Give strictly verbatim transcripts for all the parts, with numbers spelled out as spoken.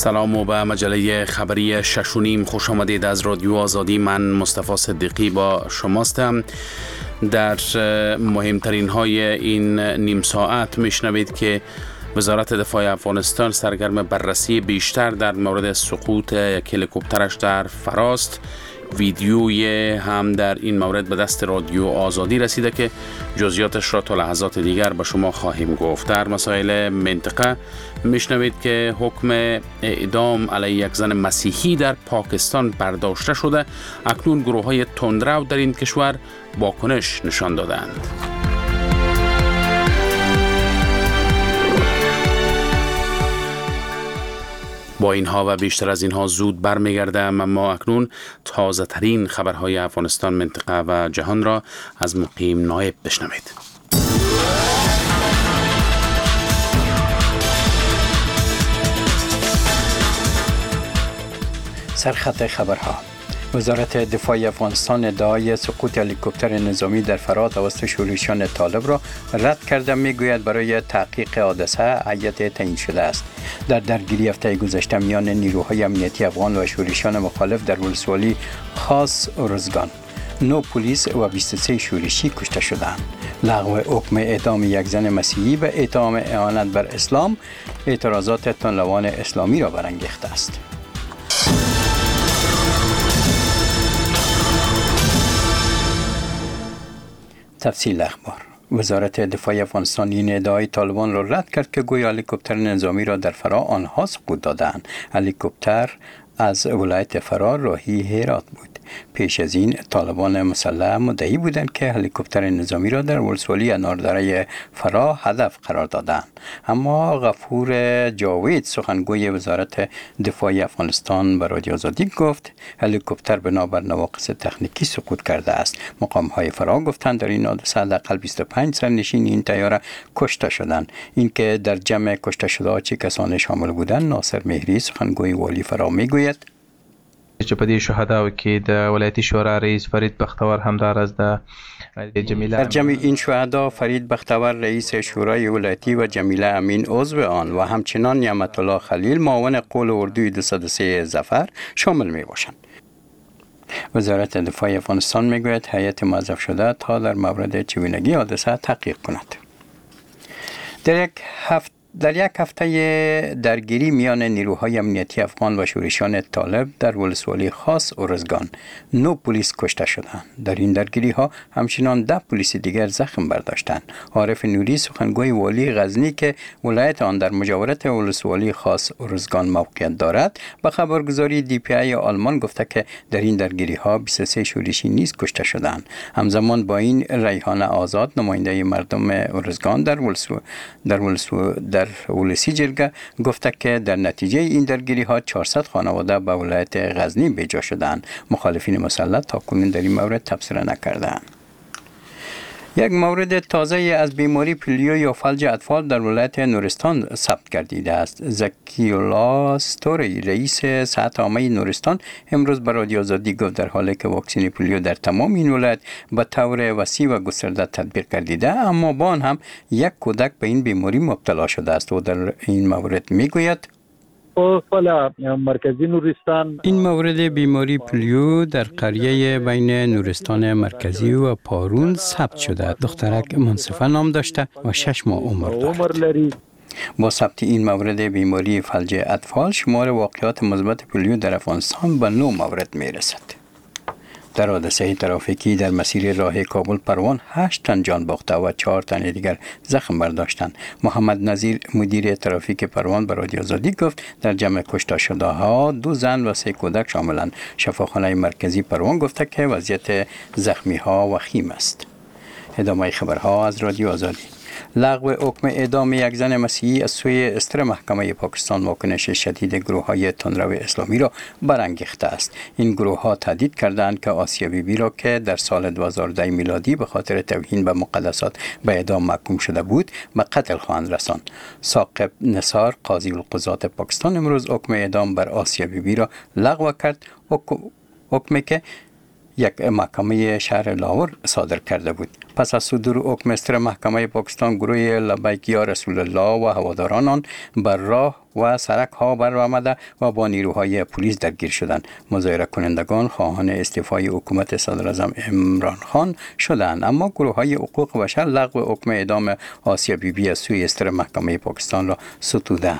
سلام و به مجله خبری شش و نیم خوش آمدید. از رادیو آزادی من مصطفی صدیقی با شماستم. در مهمترین های این نیم ساعت میشنوید که وزارت دفاع افغانستان سرگرم بررسی بیشتر در مورد سقوط یک هلیکوپترش در فراست. ویدیوی هم در این مورد به دست رادیو آزادی رسیده که جزئیاتش را تا لحظات دیگر به شما خواهیم گفت. در مسائل منطقه میشنوید که حکم اعدام علیه یک زن مسیحی در پاکستان برداشته شده. اکنون گروه های تندرو در این کشور واکنش نشان دادند. با اینها و بیشتر از اینها زود برمیگردم، اما اکنون تازه ترین خبرهای افغانستان، منطقه و جهان را از مقیم نایب بشنوید. سرخط خبرها: وزارت دفاع افغانستان ادعای سقوط هلیکوپتر نظامی در فرا توسط شورشیان طالب را رد کرده. میگوید برای تحقیق حادثه هیئت تعیین شده است. در درگیری هفته گذشته میان نیروهای امنیتی افغان و شورشیان مخالف در ولسوالی خاص ارزگان، نو پلیس و بیست و سه شورشی کشته شدند. لغو حکم اعدام یک زن مسیحی و اتهام اهانت بر اسلام اعتراضات طالبان اسلامی را برانگیخته است. تفصیل اخبار: وزارت دفاع افغانستان این ادعای طالبان را رد کرد که گویا هلیکوپتر نظامی را در فرا آنها سقوط دادند. هلیکوپتر از ولایت فرا راهی هرات بود. پیش از این طالبان مسلح مدعی بودند که هلیکوپتر نظامی را در ولسوالی اناردره فرا هدف قرار دادند. اما غفور جاوید سخنگوی وزارت دفاع افغانستان به رادیو آزادی گفت هلیکوپتر بنابر نواقص تکنیکی سقوط کرده است. مقام های فرا گفتند در این حادثه حداقل بیست و پنج سرنشین این طیاره کشته شدند. اینکه در جمع کشته شده چه کسانی شامل بودند، ناصر مهری سخنگوی والی فرا میگوید چې په دې شهداو کې د ولایتي شورا رئیس فرید بختور همدار از د جمیله در جمع این شهدا فرید بختور رئیس شورای ولایتی و جمیله امین عضو آن و همچنان نعمت الله خلیل معاون قول اردوی دویست و سه ظفر شامل می باشند. وزارت دفاع افغانستان میگوید هیئت موظف شده تا در مورد چگونگی حادثه تحقیق کند. در یک هفته در یک هفته درگیری میان نیروهای امنیتی افغان و شورشیان طالب در ولسوالی خاص ارزگان، نو پلیس کشته شدند. در این درگیری ها همچنان ده پلیس دیگر زخم برداشتند. عارف نوری سخنگوی والی غزنی که ولایت آن در مجاورت ولسوالی خاص ارزگان موقعیت دارد، به خبرگزاری دی پی ای آلمان گفته که در این درگیری ها بیست و سه شورشی نیز کشته شدند. همزمان با این ریحانه آزاد نماینده مردم ارزگان در ولسو در ولسو در ولسی جرگه گفته که در نتیجه این درگیری ها چهارصد خانواده به ولایت غزنی بجا شدند. مخالفین مسلح تاکنون در این مورد تبصره نکردند. یک مورد تازه از بیماری پولیو یا فلج اطفال در ولایت نورستان ثبت گردیده است. زکی الله ستوری رئیس صحت عامه نورستان امروز به رادیو آزادی گفت در حالی که واکسن پولیو در تمام این ولایت به طور وسیع و گسترده تطبیق گردیده، اما با آن هم یک کودک به این بیماری مبتلا شده است و در این مورد میگوید مرکزی نورستان این مورد بیماری پولیو در قریه بین نورستان مرکزی و پارون ثبت شده. دخترک منصفه نام داشته و شش ماه عمر دارد. با ثبت این مورد بیماری فلج اطفال شمار واقعات مثبت پولیو در افغانستان به نه مورد می رسد. در حادثه ترافیکی در مسیر راه کابل پروان هشت تن جان باخته و چهار تن دیگر زخم برداشتند. محمد نظیر مدیر ترافیک پروان به رادیو آزادی گفت در جمع کشته شده ها دو زن و سه کودک شاملند. شفاخانه مرکزی پروان گفته که وضعیت زخمی ها وخیم است. ادامه خبرها از رادیو آزادی. لغو حکم اعدام یک زن مسیحی از سوی استر محکمه پاکستان واکنش شدید گروه های تندرو اسلامی را برانگیخته است. این گروه ها تهدید کردند که آسیا بیبی را که در سال دو هزار و ده میلادی به خاطر توهین به مقدسات به اعدام محکوم شده بود به قتل خواهند رساند. ثاقب نثار قاضی القضات پاکستان امروز حکم اعدام بر آسیا بیبی را لغو کرد. حکمی که یک محکمه شهر لاهور صادر کرده بود. پس از صدور حکم مستر محکمه پاکستان، گروه لبیک یا رسول الله و هواداران آن بر راه و سرک ها بر آمده و با نیروهای پلیس درگیر شدند. مظاهره کنندگان خواهان استعفای حکومت صدر اعظم عمران خان شدند، اما گروه های حقوق بشر لغو حکم اعدام آسیا بی بی از سوی مستر محکمه پاکستان را ستودند.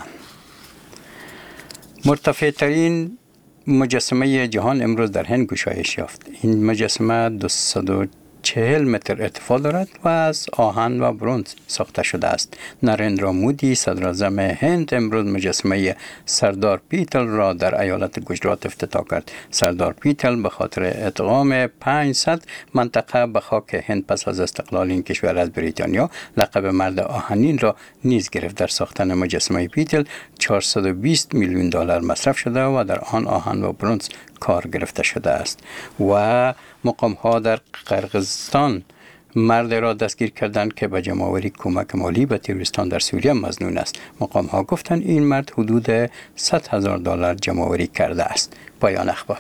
مرتفع ترین مجسمه جهان امروز در هند گشایش یافت. این مجسمه دویست و چهل متر ارتفاع دارد و از آهن و برنز ساخته شده است. نریندرا مودی صدر اعظم هند امروز مجسمه سردار پیتل را در ایالت گجرات افتتاح کرد. سردار پیتل به خاطر ادغام پانصد منطقه به خاک هند پس از استقلال این کشور از بریتانیا لقب مرد آهنین را نیز گرفت. در ساختن مجسمه پیتل چهارصد و بیست میلیون دلار مصرف شده و در آن آهن و برنز کار گرفته شده است. و مقام ها در قرقیزستان مرد را دستگیر کردند که به جمع‌آوری کمک مالی به تروریستان در سوریه مظنون است. مقام ها گفتند این مرد حدود صد هزار دلار جمع‌آوری کرده است. پایان اخبار.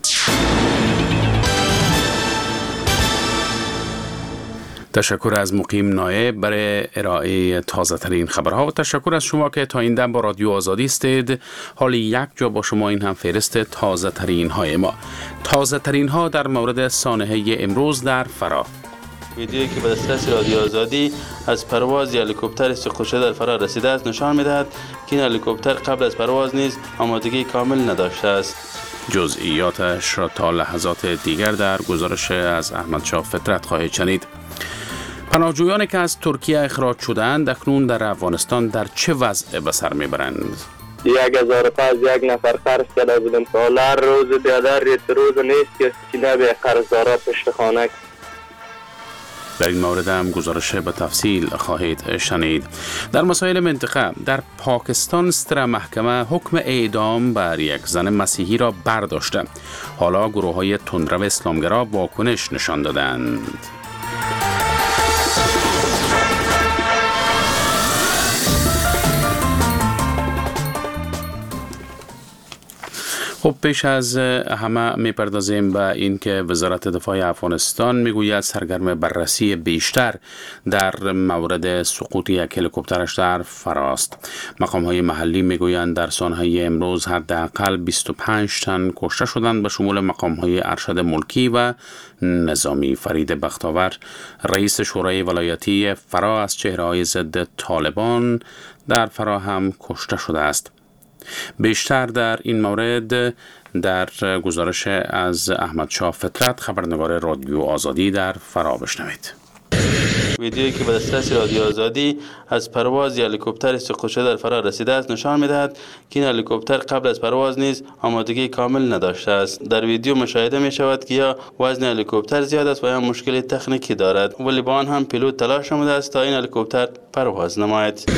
تشکر از مقیم نایب برای ارائه تازه ترین خبرها و تشکر از شما که تا این دم با رادیو آزادی استید. حالی یک جا با شما این هم فهرست تازه ترین های ما. تازه ترین ها در مورد سانحه امروز در فرا. ویدیویی که به دسترس رادیو آزادی از پرواز هلیکوپتر سقوط شده در فرا رسیده است نشان می‌دهد که این هلیکوپتر قبل از پرواز نیز آمادگی کامل نداشته است. جزئیاتش را تا لحظات دیگر در گزارش از احمد شاه فطرت خواهید شنید. پناهجویانی که از ترکیه اخراج شدند اکنون در افغانستان در چه وضع به سر میبرند؟ یک هزار پس یک نفر قرض کرده بودم. حالا روز بیادر روز نیست که چینه به قرضدارا پشت خانه. در این مورد هم گزارش به تفصیل خواهید شنید. در مسائل منطقه، در پاکستان ستر محکمه حکم اعدام بر یک زن مسیحی را برداشته. حالا گروه های تندرو اسلامگرا واکنش نشان دادند. خب پیش از همه میپردازیم به این که وزارت دفاع افغانستان میگوید سرگرم بررسی بیشتر در مورد سقوط یک هلیکوپترش در فراست. مقام های محلی میگویند در سانحه امروز حداقل بیست و پنج تن کشته شدند به شمول مقام های ارشد ملکی و نظامی. فرید بختاور رئیس شورای ولایتی فرا از چهره‌های ضد طالبان در فرا هم کشته شده است. بیشتر در این مورد در گزارش از احمد شاه فطرت خبرنگار رادیو آزادی در فرا بشنوید. ویدیویی که به دسترس رادیو آزادی از پرواز هلیکوپتر سقوط شده در فرا رسیده است نشان می‌دهد که این هلیکوپتر قبل از پرواز نیز آمادگی کامل نداشته است. در ویدیو مشاهده می شود که یا وزن هلیکوپتر زیاد است و یا مشکل تکنیکی دارد، ولی با آن هم پیلوت تلاش نموده است تا این هلیکوپتر پرواز نماید.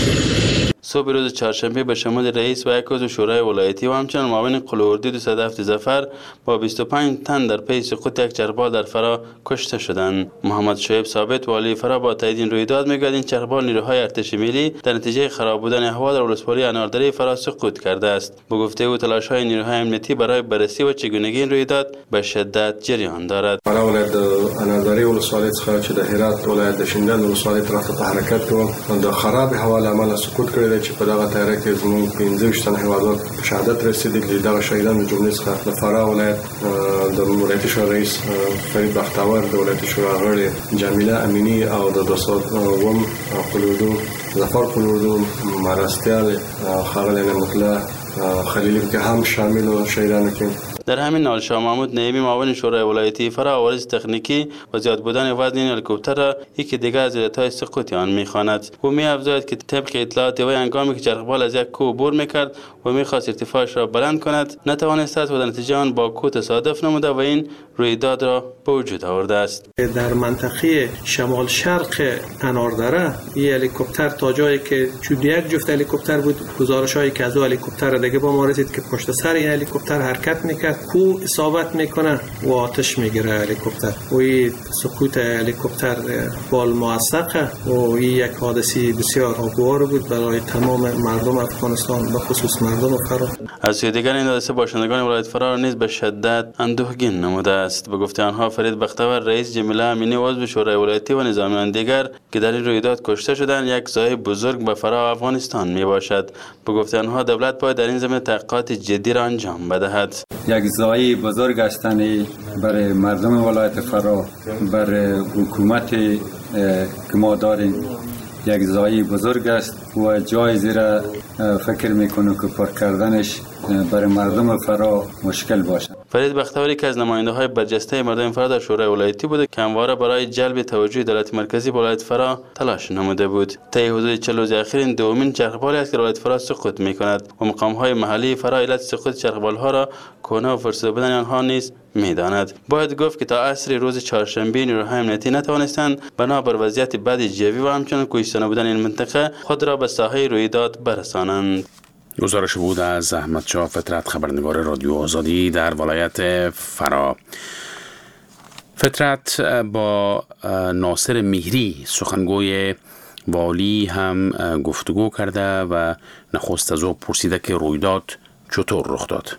صبح روز چهارشنبه به شمول رئیس و یک عضو شورای ولایتی و همچنین معاون قلعه‌اردوی دویست و هفت ظفر با بیست و پنج تن در پی سقوط یک چرخبال در فرا کشته شدند. محمد شعیب ثابت والی فرا با تایید این رویداد میگوید این چرخبال نیروهای ارتش ملی در نتیجه خراب بودن هوا در ولسوالی اناردری فرا سقوط کرده است. به گفته او تلاش‌های نیروهای امنیتی برای بررسی و چگونگی این رویداد به شدت جریان دارد. فرا ولایت اناردری ولسوالی څخه چې د هرات ولایت د شینډند ولسوالی طرف ته حرکت کوي د خراب هوا له امله سقوط کړی چې په دغه تیاره کې زموږ پنځه ویشت تنه هیوادوال په شهادت رسېدلي. دغه شهیدانو جملې څخه د فرا ولایت د ولایتي شورا رئیس فرید بختاور، د ولایتي شورا غړې جمیله امینی او د دوه سوه اووم قلعه‌اردو ظفر قلعه‌اردو مرستیال ښاغلی نعمت الله خلیلی که هم شامل و شهیدانو کې در همین حال شاه محمود نعیمی معاون شورای ولایتی فرا عوارض تکنیکی و زیاد بودن وزن این هلیکوپتر را یکی دیگر از علتهای سقوط آن می‌خواند. او می‌افزاید که طبق اطلاعات وی هنگامی که چرخبال از یک کوه عبور می‌کرد و می‌خواست ارتفاعش را بلند کند نتوانسته است و در نتیجه آن با کوه تصادف نموده و این رویداد را به وجود آورده است. در منطقه شمال شرق اناردره این هلیکوپتر تا جایی که چود یک جفت هلیکوپتر بود، گزارش‌هایی که از هلیکوپتر دیگه با ما رسید که پشت سر این هلیکوپتر حرکت می‌کرد، کو اصابت میکنه و آتش میگیره هلیکوپتر و این سقوط هلیکوپتر بال موثقه و این یک حادثه بسیار ناگوار بود برای تمام مردم افغانستان به خصوص مردم فرا. از سوی دیگر این حادثه باشندگان ولایت فرا نیز به شدت اندوهگین نموده است. است. به گفته آنها فرید بختور رئیس، جمیله امینی عضو شورای ولایتی و نظامیان دیگر که در این رویداد کشته شدند یک ضایع بزرگ به فرا افغانستان می باشد. به گفته آنها دولت باید در این زمینه تحقیقات جدی را انجام بدهد. یک ضایع بزرگ هستند برای مردم ولایت فرا، برای حکومت که ما داریم. یک ضایع بزرگ است و جای زیر فکر میکنه که پر کردنش برای مردم فرا مشکل باشه. فرید بختوری که از نماینده های برجسته مردم فرا در شورای ولایتی بوده که همواره برای جلب توجه دولت مرکزی به ولایت فرا تلاش نموده بود. طی حدود چهل روز اخیر این دومین چرخبالی است که ولایت فرا سقوط میکند و مقام های محلی فرا علت سقوط چرخبال ها را کهنه و فرسوده بودن آنها نیز میداند. باید گفت که تا عصر روز چهارشنبه نیروهای امنیتی نتوانستند بنا بر وضعیت بد جوی و همچنین کوهستانی بودن این منطقه خود را به ساحه رویداد برسانند. گزارش بود از احمد شاه فطرت، خبرنگار رادیو آزادی در ولایت فرا. فطرت با ناصر مهری سخنگوی والی هم گفتگو کرده و نخست از او پرسیده که رویداد چطور رخ داد.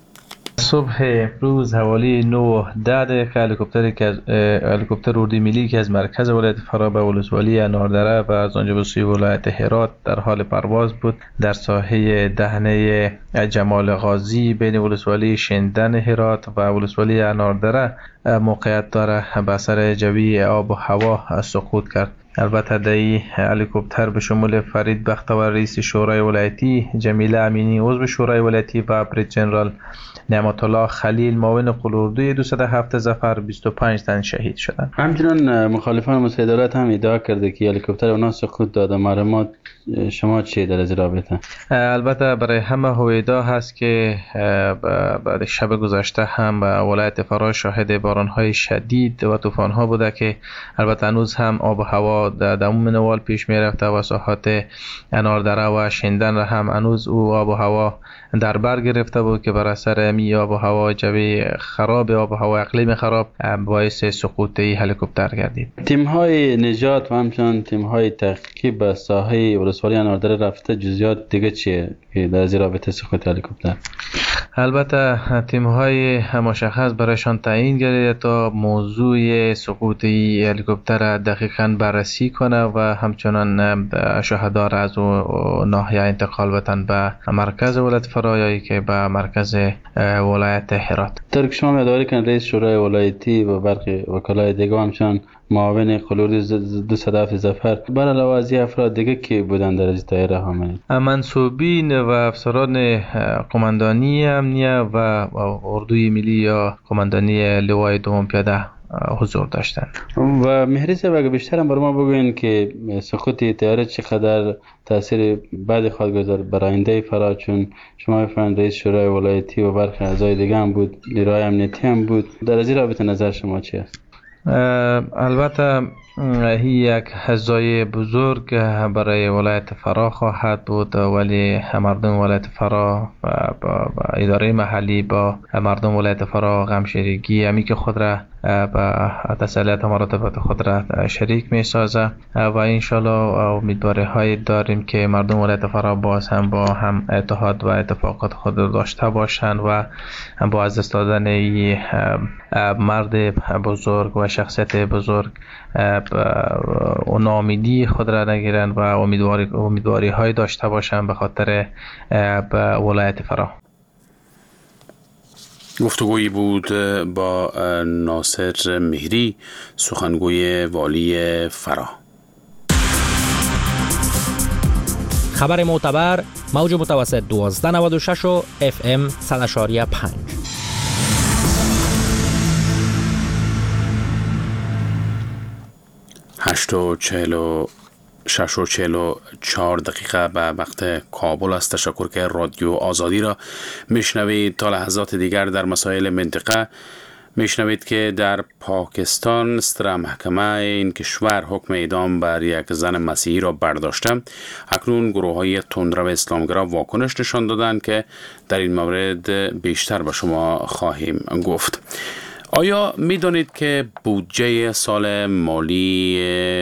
صبح امروز حوالی نه ده دقیقه هلیکوپتری که از هلیکوپتر اردوی ملی که از مرکز ولایت فرا به ولسوالی اناردره و از آنجا به سوی ولایت هرات در حال پرواز بود. در ساحه دهنه جمال غازی بین ولسوالی شندن هرات و ولسوالی اناردره موقعیت داره. به اثر جوی آب و هوا سقوط کرد. البته در این هلیکوپتر به شمول فرید بختور رئیس شورای ولایتی، جمیله امینی عضو شورای ولایتی و بریج جنرال نعمت الله خلیل معاون قلوردوی دویست و هفت ظفر بیست و پنج تن شهید شدند. همچنین مخالفان مسیح هم ادعا کرده که هلیکوپتر اونا سقوط داده. معلومات شما چی در از رابطه؟ البته برای همه هویدا هست که بعد شب گذشته هم ولایت فرا شاهد باران‌های شدید و طوفان‌ها بوده که البته هنوز هم آب و هوا در دموم نوال پیش می‌رفته و ساحات اناردره و شندن را هم هنوز او آب و هوا در بر گرفته بود که بر اثر می آب و هوا جوی خراب آب و هوا اقلیم خراب باعث سقوط هلیکوپتر گردید. تیم‌های نجات و همچنین تیم‌های تحقیقی به ساحه ولسوالی اناردره رفته. جزئیات دیگه چیه که در از رابطه سقوط هلیکوپتر؟ البته تیم‌های مشخص برایشان تعیین گردیده تا موضوع سقوط هلیکوپتر دقیقاً بررسی کنه و همچنان شهدا را از ناحیه انتقال بدن به مرکز ولایت فرا یا که به مرکز ولایت هرات. ترک شما می‌داری که رئیس شورای ولایتی و برخی وکلای دیگه همچنان معاون قلوردوی دویست و هفت ظفر بر علاوه از افراد دیگه که بودن در از دایره حامل منصوبین و افسران قماندانی امنیه و اردوی ملی یا قماندانی لوای دوم پیاده حضور داشتند. و مهری صاحب اگه بیشتر هم برای ما بگوین که سقوط طیاره چقدر تاثیر بعد خود گذار بر آینده فرا، چون شما می‌فرمایید رئیس شورای ولایتی و برخی اعضای دیگه هم بود، نیروهای امنیتی هم بود. در از این رابطه نظر شما چی است؟ البته یک ضایع بزرگ برای ولایت فرا خواهد بود، ولی مردم ولایت فرا و با اداره محلی با مردم ولایت فرا غمشریگی همی که خود را با تسلیت مراتبات خود را شریک می سازه و انشالله امیدواری های داریم که مردم ولایت فرا باز هم با هم اتحاد و اتفاقات خود داشته باشند و با از دست دادن مرد بزرگ و شخصیت بزرگ و ناامیدی خود را نگیرند و امیدواری امیدواری های داشته باشند به خاطر به ولایت فرا. گفتگویی بود با ناصر مهری سخنگوی والی فرا. خبر معتبر موج متوسط دوازده نود و شش و اف ام صد و شش و پنج. هشت و چهل و شش و چهل و چهار دقیقه به وقت کابل است. تشکر که رادیو آزادی را میشنوید. تا لحظات دیگر در مسائل منطقه میشنوید که در پاکستان ستره محکمه این کشور حکم اعدام بر یک زن مسیحی را برداشته. اکنون گروه های تندرو اسلامگرا واکنش نشان دادند که در این مورد بیشتر به شما خواهیم گفت. آیا می دانید که بودجه سال مالی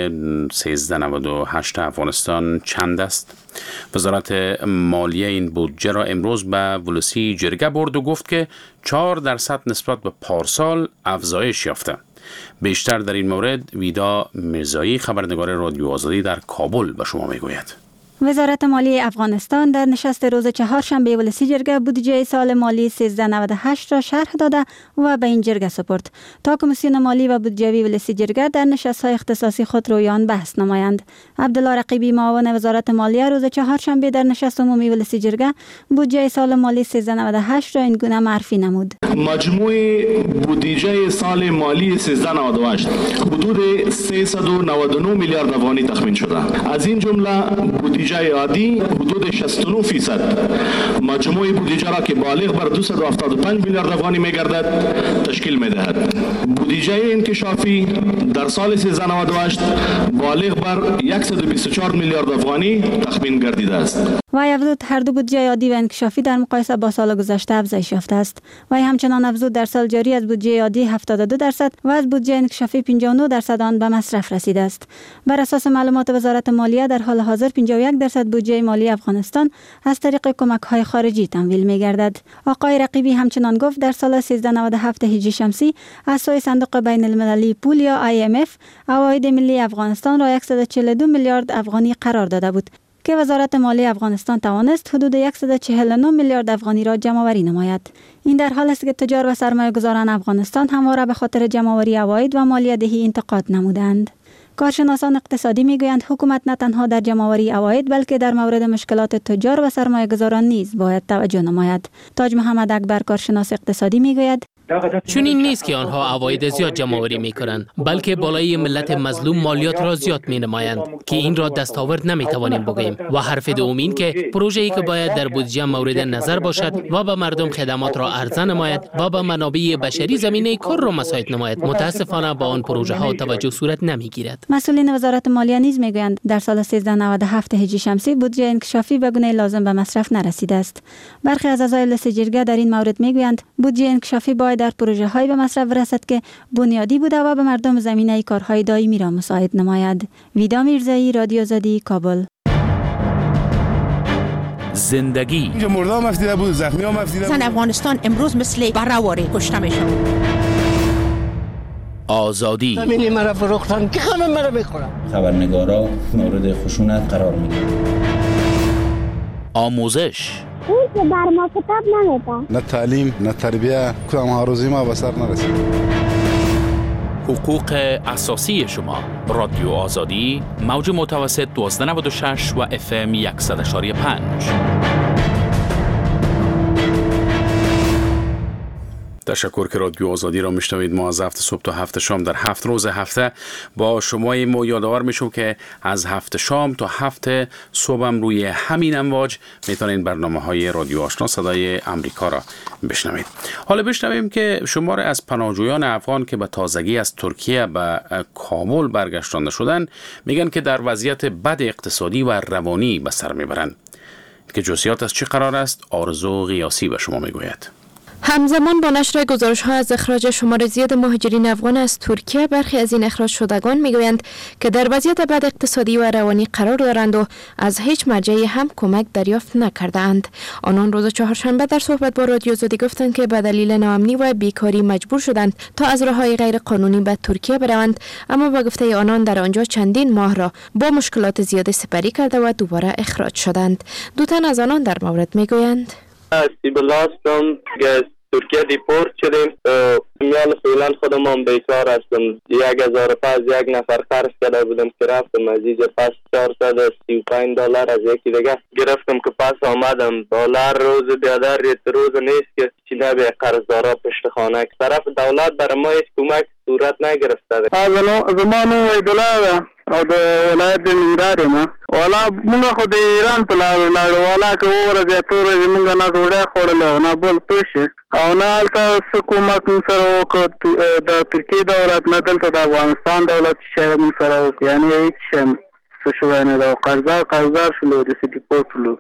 سیزده نود و هشت افغانستان چند است؟ وزارت مالیه این بودجه را امروز به ولسی جرگه برد و گفت که چهار درصد نسبت به پارسال افزایش یافته. بیشتر در این مورد ویدا میرزایی خبرنگار رادیو آزادی در کابل به شما میگوید. وزارت مالیه افغانستان در نشست روز چهارشنبه ولسی جرگه بودجه سال مالی سیزده نود و هشت را شرح داده و به این جرگه سپرد تا کمیسیون مالی و بودجوی ولسی جرگه در نشست‌های اختصاصی خود رویان بحث نمایند. عبدالله رقیبی معاون وزارت مالیه روز چهارشنبه در نشست عمومی ولسی جرگه بودجه سال مالی سیزده نود و هشت را این گونه معرفی نمود. مجموع بودجه سال مالی سیزده نود و هشت حدود سیصد و نود و نه میلیارد افغانی تخمین شده. از این جمله بودجه عادی حدود شصت و نه فیصد مجموع بودجه را که بالغ بر دویست و هفتاد و پنج میلیارد افغانی میگردد تشکیل میدهد. بودجه انکشافی در سال سیزده نود و هشت بالغ بر صد و بیست و چهار میلیارد افغانی تخمین گردیده است. وی افزود هر دو بودجه عادی و انکشافی در مقایسه با سال گذشته افزایش یافته است. وی همچنان افزود در سال جاری از بودجه عادی هفتاد و دو درصد و از بودجه انکشافی پنجاه و نه درصد آن به مصرف رسیده است. بر اساس معلومات وزارت مالیه در حال حاضر پنجاه و یک درصد بودجه مالی افغانستان از طریق کمک‌های خارجی تمویل می‌گردد. آقای رقیبی همچنان گفت در سال سیزده نود و هفت هجری شمسی از سوی صندوق بین المللی پول یا آی ام اف عواید ملی افغانستان را صد و چهل و دو میلیارد افغانی قرار داده بود که وزارت مالیه افغانستان توانست حدود صد و چهل و نه میلیارد افغانی را جمع‌آوری نماید. این در حالی است که تجار و سرمایه‌گذاران افغانستان همواره به خاطر جمع‌آوری عواید و مالیه دهی انتقاد نمودند. کارشناسان اقتصادی میگویند حکومت نه تنها در جمع‌آوری عواید بلکه در مورد مشکلات تجار و سرمایه‌گذاران نیز باید توجه نماید. تاج محمد اکبر کارشناس اقتصادی میگوید چون این نیست که آنها عواید زیاد جمع‌آوری می‌کنند، بلکه بالای ملت مظلوم مالیات را زیاد می‌نمایند که این را دستاورد نمی‌توانیم بگوییم. و حرف دوم این که پروژه‌ای که باید در بودجه مورد نظر باشد و به مردم خدمات را عرضه نماید و به منابع بشری زمینه کار را مساعد نماید، متاسفانه با آن پروژه‌ها توجه صورت نمی‌گیرد. مسئولین وزارت مالیه نیز میگویند در سال سیزده نود و هفت هجری شمسی بودجه انکشافی به گونه لازم به مصرف نرسیده است. برخی از اعضای لجنه جرگه در این مورد میگویند بودجه انکشافی باید در پروژه‌های به مصرف رسد که بنیادی بوده و به مردم زمینه کارهای دائمی را مساعد نماید. ویدا میرزایی، رادیو آزادی، کابل. زندگی مردم مفتیده بود، زخمی ها مفتیده بود. زن افغانستان امروز مثل بره‌واره کشته میشن. آزادی زمینی مرا فروختن که همه مرا میخورن. خبرنگارا مورد خشونت قرار میگیرن. آموزش اون که بر ما کتاب نمیده. نه تعلیم نه تربیه کدام هاروزی ما به سر نرسید. حقوق اساسی شما. رادیو آزادی موج متوسط دوازده نود و شش و اف ام صد و یک و پنج. تشکر که رادیو آزادی را میشنوید. ما از هفت صبح تا هفت شام در هفت روز هفته با شما ما یادآور میشم که از هفت شام تا هفت صبح هم روی همین امواج میتونید برنامه های رادیو آشنا صدای امریکا را بشنوید. حالا بشنویم که شمار از پناهجویان افغان که به تازگی از ترکیه به کابل برگشتانده شدن میگن که در وضعیت بد اقتصادی و روانی به سر میبرند. که جزئیات از چی قرار است آرزو قیاسی به شما میگوید. همزمان با نشر گزارش‌ها از اخراج شمار زیاد مهاجرین افغان از ترکیه، برخی از این اخراج شدگان میگویند که در وضعیت بد اقتصادی و روانی قرار دارند و از هیچ مرجعی هم کمک دریافت نکردند. آنان روز چهارشنبه در صحبت با رادیو آزادی گفتند که به دلیل ناامنی و بیکاری مجبور شدند تا از راه‌های غیر قانونی به ترکیه بروند، اما با گفته آنان در آنجا چندین ماه را با مشکلات زیاد سپری کرده و دوباره اخراج شدند. دو تن از آنان در مورد میگویند سیبلاستم که ترکیه دیپورت شدیم. میان فعلا خودم هم بیکار هستم. یک هزار پس یک نفر قرض کرده بودم که رفتم از اینجا پس چهارصد و سی و پنج دلار از یکی دیگه گرفتم که پس آمدم. دلار روز بیادر روز نیست که چینه به قرضدارا پشت خانه که طرف دولت برای ما هیچ کمک صورت نگرفته. از زمان ویدولا او د ولایت د ننګرهار یم. والا موږ خو د ایران په لارو لاړو. والا که وورځې اتو ورځې موږ نه ډوډۍ خوړله نه بل څه شي او نه هلته څه کومک موږ سره وکړ. د ترکیې دولت نه دلته د افغانستان دولت شی موږ سره وکړ. یعنې هېڅ شی څه شوی نه ده. قرضدار قرضدار شولو، داسې ډیپورټ شولو.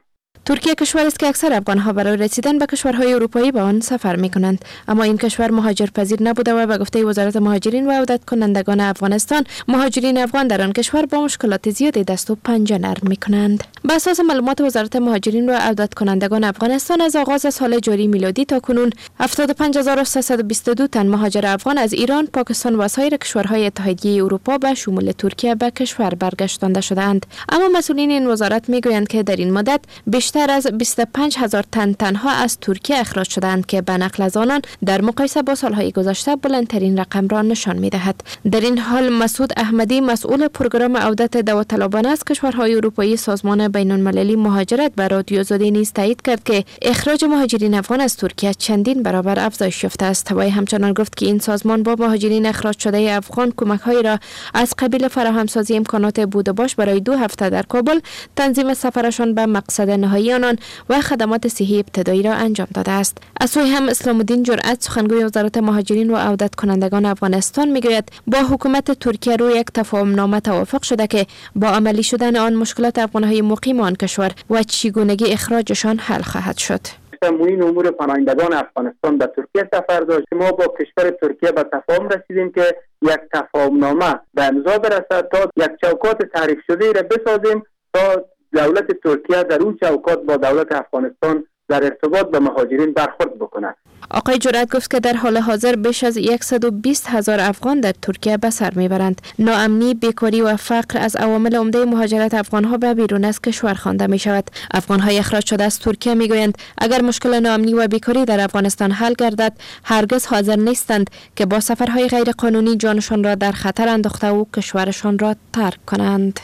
ترکیه کشوری است که اکثر افغان‌ها برای رسیدن به کشورهای اروپایی به آن سفر می‌کنند، اما این کشور مهاجرپذیر نبوده و به گفته وزارت مهاجرین و عودت کنندگان افغانستان، مهاجرین افغان در آن کشور با مشکلات زیادی دست و پنجه نرم می‌کنند. بر اساس معلومات وزارت مهاجرین و عودت کنندگان افغانستان، از آغاز سال جاری میلادی تا کنون هفتاد و پنج هزار و سیصد و بیست و دو تن مهاجر افغان از ایران، پاکستان و سایر کشورهای اتحادیه اروپا به شمول ترکیه به کشور برگشتانده شدند. اما مسئولین این وزارت میگویند که در این مدت بیشتر از بیست و پنج هزار تن تنها از ترکیه اخراج شدند که به نقل از آنان در مقایسه با سالهای گذشته بلندترین رقم را نشان میدهد. در این حال مسعود احمدی، مسئول پروگرام عودت داوطلبانه از کشورهای اروپایی سازمان بین المللی مهاجرت، به رادیو آزادی نیز تایید کرد که اخراج مهاجرین افغان از ترکیه چندین برابر افزایش یافته است. و همچنان گفت که این سازمان با مهاجرین اخراج شده افغان کمک‌هایی را از قبیل فراهمسازی امکانات بود و باش برای دو هفته در کابل، تنظیم سفرشان به مقصد نهایی آنان و خدمات صحی ابتدایی را انجام داده است. از سوی هم اسلام الدین جرأت، سخنگوی وزارت مهاجرین و عودت کنندگان افغانستان، میگوید با حکومت ترکیه روی یک تفاهم نامه توافق شده که با عملی شدن آن مشکلات افغان‌های مقیم آن کشور و چگونگی اخراجشان حل خواهد شد. این امور پناهندگان افغانستان به ترکیه سفر داشت. ما با کشور ترکیه به تفاهم رسیدیم که یک تفاهم نامه به امضا برسد تا یک چوکات تعریف شده را بسازیم تا دولت ترکیه در اون چوکات با دولت افغانستان در ارتباط به مهاجرین برخورد بکنه. آقای جرأت گفت که در حال حاضر بیش از صد و بیست هزار افغان در ترکیه به سر میبرند. ناامنی، بیکاری و فقر از عوامل عمده مهاجرت افغانها به بیرون از کشور خوانده می شود. افغانهای اخراج شده از ترکیه میگویند اگر مشکل ناامنی و بیکاری در افغانستان حل گردد، هرگز حاضر نیستند که با سفرهای غیر قانونی جانشان را در خطر انداخته و کشورشان را ترک کنند.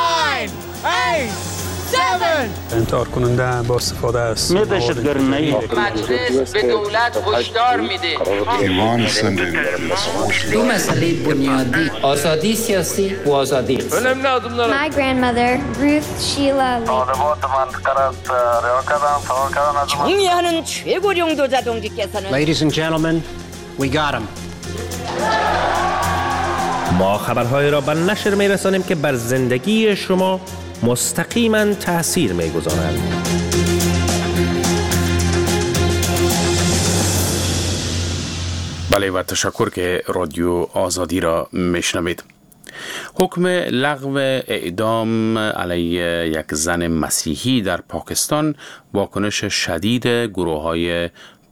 انتحار کننده با استفاده از دهشتگری مجلس به دولت هشدار میده ایمان دو مسئله بنیادی، آزادی سیاسی و آزادی. My grandmother, Ruth Sheila Lee. 정의하는 최고령도 자동직께서는 Ladies and gentlemen, we got him. ما خبرهای را به نشر می‌رسانیم که بر زندگی شما مستقیما تأثیر می‌گذارند. بله و تشکر که رادیو آزادی را میشنوید. حکم لغو اعدام علیه یک زن مسیحی در پاکستان واکنش شدید گروه‌های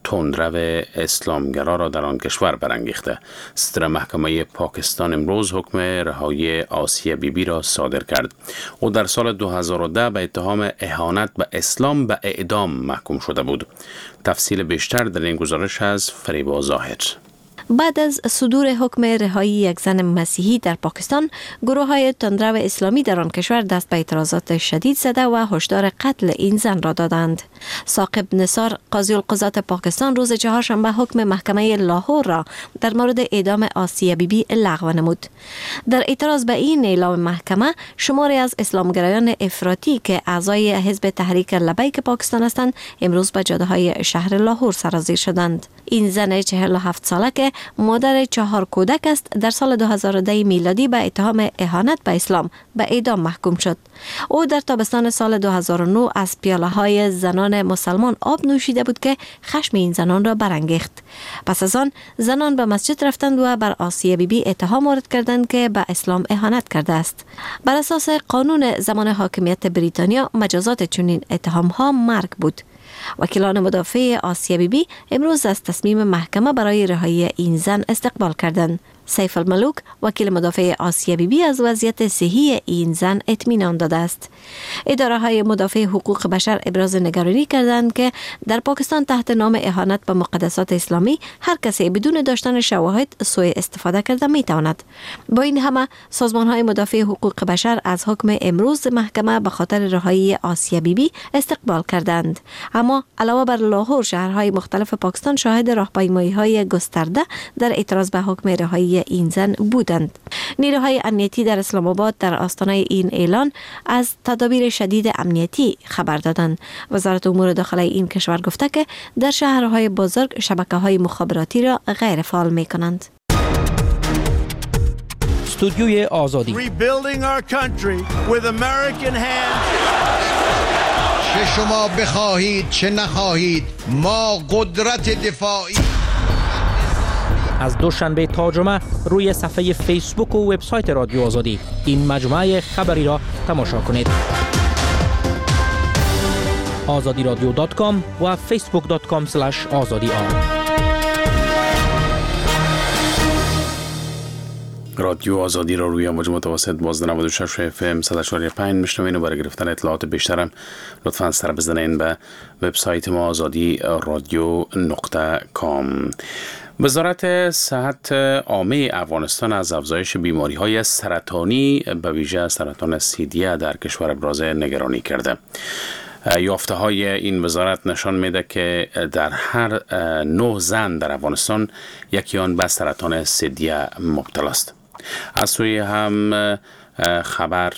تندرو اسلامگرا را در آن کشور برانگیخته. صدر محکمه پاکستان امروز حکم رهایی آسیه بیبی را صادر کرد. او در سال دو هزار و ده به اتهام اهانت به اسلام به اعدام محکوم شده بود. تفصیل بیشتر در این گزارش از فریبا ظاهر. بعد از صدور حکم رهایی یک زن مسیحی در پاکستان، گروه‌های تندرو اسلامی در آن کشور دست به اعتراضات شدید زده و هشدار قتل این زن را دادند. ثاقب نثار، قاضی القضات پاکستان، روز چهارشنبه حکم محکمه لاهور را در مورد اعدام آسیه بیبی لغو نمود. در اعتراض به این اعلام محکمه، شماری از اسلامگرایان افراطی که اعضای حزب تحریک لبیک پاکستان هستند، امروز به جاده‌های شهر لاهور سرازیر شدند. این زن چهل و هفت ساله که مادر چهار کودک است، در سال دو هزار و ده میلادی به اتهام اهانت به اسلام به اعدام محکوم شد. او در تابستان سال دو هزار و نه از پیاله های زنان مسلمان آب نوشیده بود که خشم این زنان را برانگیخت. پس از آن زنان به مسجد رفتند و بر آسیه بیبی اتهام وارد کردند که به اسلام اهانت کرده است. بر اساس قانون زمان حاکمیت بریتانیا، مجازات چنین اتهام ها مرگ بود. وکیلان مدافع آسیه بیبی امروز از تصمیم محکمه برای رهایی این زن استقبال کردند. سیف الملوک، وکیل مدافع آسیه بیبی، از وضعیت صحی این زن اطمینان داده است. اداره های مدافع حقوق بشر ابراز نگرانی کردند که در پاکستان تحت نام اهانت به مقدسات اسلامی هر کسی بدون داشتن شواهد سوء استفاده کرده می تواند. با این همه سازمان های مدافع حقوق بشر از حکم امروز محکمه به خاطر رهایی آسیه بیبی استقبال کردند. اما علاوه بر لاهور، شهرهای مختلف پاکستان شاهد راهپیمایی های گسترده در اعتراض به حکم رهایی این زن بودند. نیروهای امنیتی در اسلام آباد در آستانه این اعلان از تدابیر شدید امنیتی خبر دادند. وزارت امور داخلی این کشور گفته که در شهرهای بزرگ شبکه‌های مخابراتی را غیر فعال می‌کنند. استودیوی آزادی. چه شما بخواهید چه نخواهید ما قدرت دفاعی. از دوشنبه تا جمعه روی صفحه فیسبوک و وبسایت رادیو آزادی این مجموعه خبری را تماشا کنید. آزادی رادیو دات کام و فیسبوک دات کام اسلش آزادی آر. رادیو آزادی را روی موج متوسط بازده نود و شش اف ام صد و چهار و پنج میشنوین و برای گرفتن اطلاعات بیشترم لطفاً سر بزنین به وبسایت ما آزادی رادیو نقطه کام. وزارت صحت عامه افغانستان از افزایش بیماری‌های سرطانی به ویژه سرطان سیدیه در کشور ابراز نگرانی کرده. یافته های این وزارت نشان میده که در هر نه زن در افغانستان یکی آن به سرطان سیدیه مبتلا است. از سوی هم خبر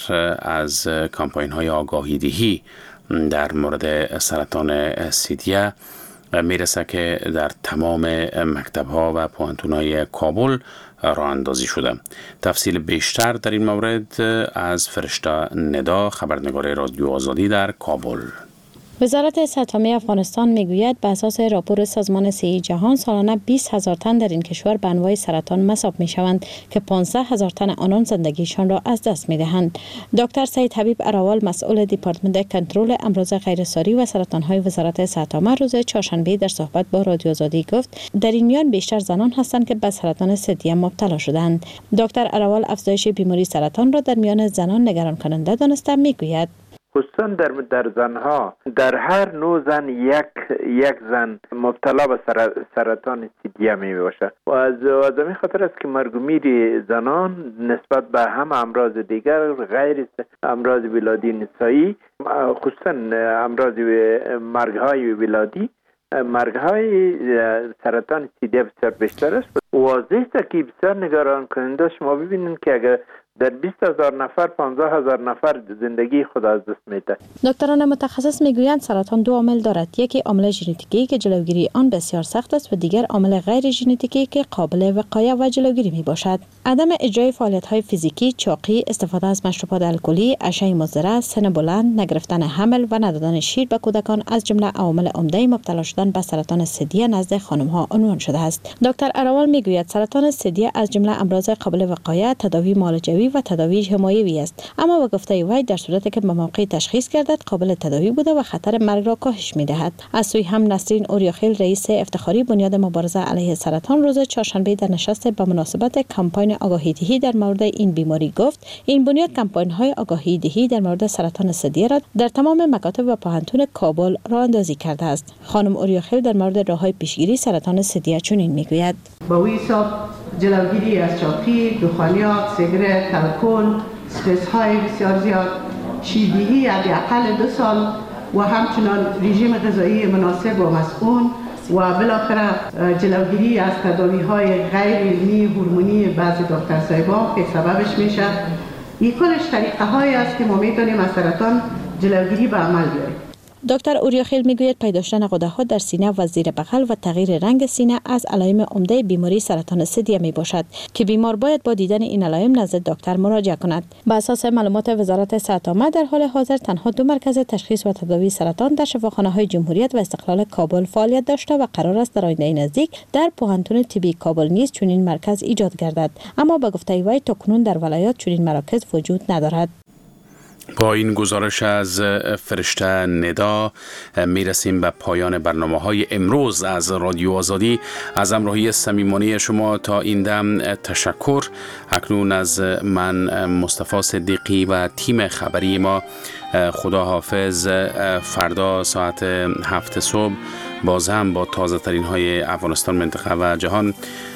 از کمپاین های آگاهی دهی در مورد سرطان سیدیه میرسه که در تمام مکتب ها و پوهنتون های کابل راه اندازی شده. تفصیل بیشتر در این مورد از فرشته ندا، خبرنگار رادیو آزادی در کابل. وزارت صحت عامه افغانستان میگوید به اساس راپور سازمان صحی جهان سالانه بیست هزار تن در این کشور به انواع سرطان مصاب میشوند که پانزده هزار تن آنان زندگیشان را از دست میدهند. دکتر سید حبیب اراوال مسئول دیپارتمنت کنترل امراض غیرساری و سرطان های وزارت صحت عامه روز چهارشنبه در صحبت با رادیو آزادی گفت در این میان بیشتر زنان هستند که به سرطان ثدیه مبتلا شدند. دکتر اراوال افزایش بیماری سرطان را در میان زنان نگران کننده دانسته میگوید خصوصا در در زنها در هر نوع زن یک یک زن مبتلا به سرطان سیدیه می باشد و از از این خاطر است که مرگ و میر زنان نسبت به هم امراض دیگر غیر امراض ولادی نسایی خصوصا امراض مرگ‌های ولادی مرگ‌های سرطان سیدیه بسیار بیشتر است. واضح است که بسیار نگران کننده. شما ببینید که اگر در بیست هزار نفر پانزده هزار نفر زندگی خود از دست میده. دکتران متخصص میگویند سرطان دو عامل دارد، یکی عامل ژنتیکی که جلوگیری آن بسیار سخت است و دیگر عامل غیر ژنتیکی که قابل وقایه و جلوگیری می باشد. عدم اجرای فعالیت‌های فیزیکی، چاقی، استفاده از مشروبات الکلی، عشای مضر، سن بلند، نگرفتن حمل و ندادن شیر به کودکان از جمله عوامل عمده مبتلا شدن به سرطان ثدیه نزد خانم‌ها عنوان شده است. دکتر اراوال میگوید سرطان ثدیه از جمله امراض قابل وقایه، تداوی معالجوی و تداوی حمایوی است، اما به گفته وی در صورتی که به موقع تشخیص گردد قابل تداوی بوده و خطر مرگ را کاهش می‌دهد. از سوی هم نسرین اوریاخیل رئیس افتخاری بنیاد مبارزه علیه سرطان روز چهارشنبه در نشست به مناسبت کمپاین آگاهی دهی در مورد این بیماری گفت این بنیاد کمپاین‌های آگاهی دهی در مورد سرطان ثدیه را در تمام مکاتب و پوهنتون کابل راه اندازی کرده است. خانم اوریاخیل در مورد راه‌های پیشگیری سرطان ثدیه چنین میگوید: با وی حساب جلوگیری از چاقی، دخانیات، سیگارت، الکل، استرس‌های بسیار زیاد، شیردهی حداقل دو سال و همچنان رژیم غذایی مناسب و مسئول و بالاخره جلوگیری از تداوی‌های غیر علمی هورمونی بعضی دکتر صاحبان که سببش میشه. این کلش طریقه هایی است که ما میتونیم از سرطان جلوگیری به عمل بیاریم. دکتر اوریاخیل میگوید پیدا شدن غده‌ها در سینه و زیر بغل و تغییر رنگ سینه از علائم عمده بیماری سرطان ثدیه می باشد که بیمار باید با دیدن این علائم نزد دکتر مراجعه کند. بر اساس معلومات وزارت صحت عامه در حال حاضر تنها دو مرکز تشخیص و تداوی سرطان در شفاخانه‌های جمهوریت و استقلال کابل فعالیت داشته و قرار است در آینده نزدیک در پوهنتون طبی کابل نیز چنین مرکز ایجاد گردد، اما به گفته وی تاکنون در ولایات چنین مراکز وجود ندارد. با این گزارش از فرشته ندا میرسیم به پایان برنامه های امروز از رادیو آزادی. از همراهی صمیمانه شما تا این دم تشکر. اکنون از من مصطفی صدیقی و تیم خبری ما خدا حافظ. فردا ساعت هفت صبح باز هم با تازه ترین های افغانستان، منطقه و جهان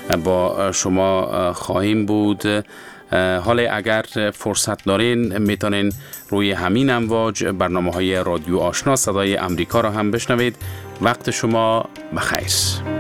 با شما خواهیم بود. حالا اگر فرصت دارین میتونین روی همین امواج برنامه های رادیو آشنا صدای امریکا را هم بشنوید. وقت شما بخیر.